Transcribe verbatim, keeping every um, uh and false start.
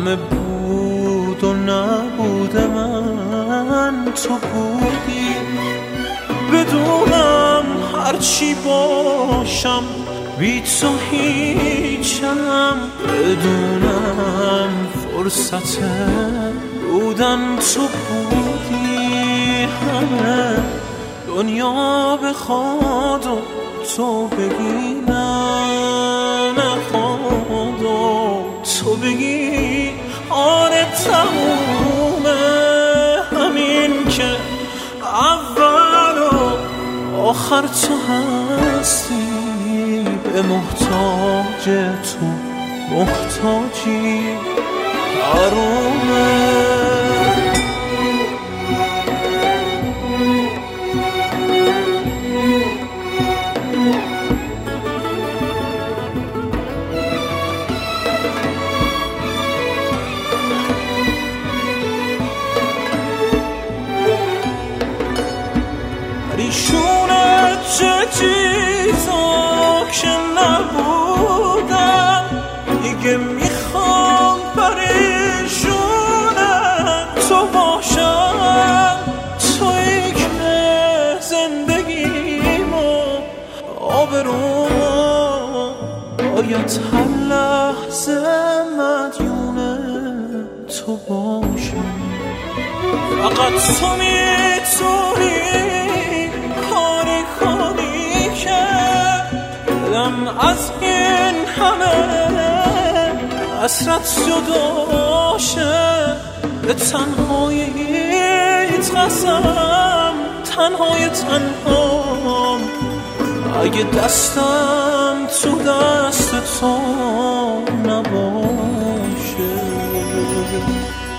همه بود و نبود من تو بودی. بدونم هرچی باشم بی تو هیچم، بدونم فرصت بودن تو بودی. همه دنیا بخواد و تو بگی نه نخواد و تو بگی آره تمومه. همین که اول و آخر تو هستی، به محتاج تو محتاجی آرومه. پریشونه چه چیزا که نبودم، دیگه میخوام پریشونه تو باشم. تویی که زندگیمو آبرومو باید هر لحظه مدیونه تو باشم. فقط تو میتونی کاری کنی که دلم از این همه حسرت جدا شه. به تنهاییت قسم، تنهای تنهام، اگه دستم تو دست تو نباشه.